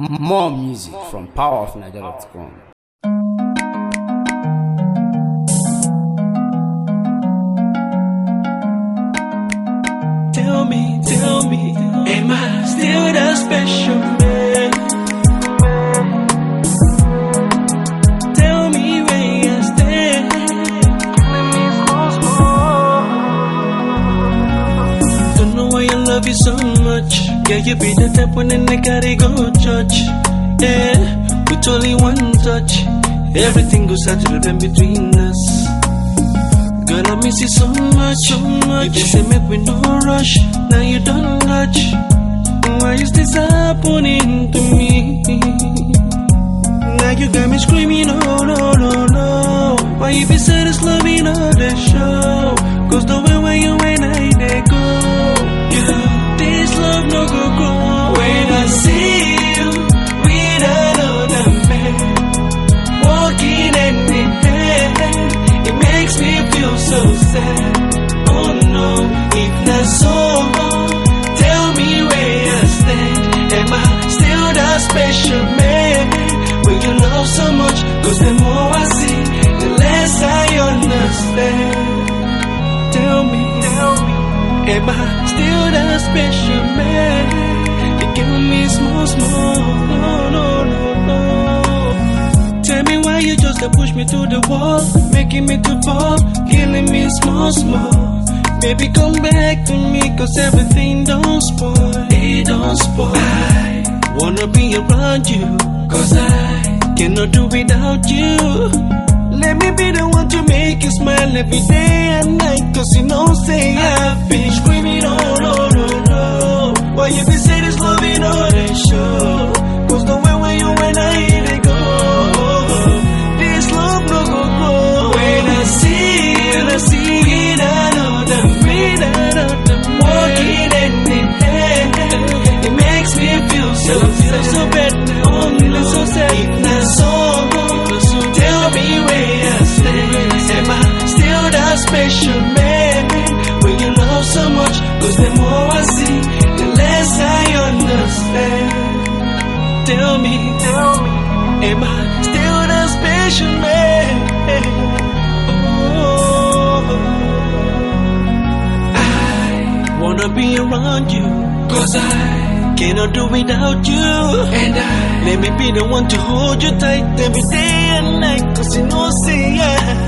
More music from powerofniger.com. Tell me, am I still that special man? Tell me where I stand. Don't know why I love you so much. Yeah, you be the type when I gotta go church. Yeah, with only one touch, everything goes settled in between us. Girl, I miss you so much. You just say make we no rush. Now you don't touch. Why is this happening to me? Now you got me screaming, oh no, no, no. Why you be sad as loving all the show? Cause the way where you and I they go. Yeah, this love no go grow. When I see you with another man, walking hand in hand, it makes me feel so sad. Oh no, if not so, tell me where I stand. Am I still that special man? Will you love so much? Cause the more I see, the less I understand. Tell me, am I still that special man? You give me small, no, no, no, no. Tell me why you just push me to the wall, making me to fall, killing me small. Baby, come back to me, cause everything don't spoil. It don't spoil. I wanna be around you, cause I cannot do without you. Let me be the one to make you smile every day and night, cause you know, say I've been screaming, oh no, no, no. Why you be saying this loving all they show? Cause the way where you and I they go, this love no go grow. When I see without them walking hand in hand, it makes me feel so sad, so bad, only so sad. If not so, tell me where I stand. Am I still that special man? Will you love so much? Cause the more I see, the less I understand. Tell me, am I still that special man? I wanna be around you, cause I cannot do without you. And let me be the one to hold you tight every day and night, cause you know, say yeah.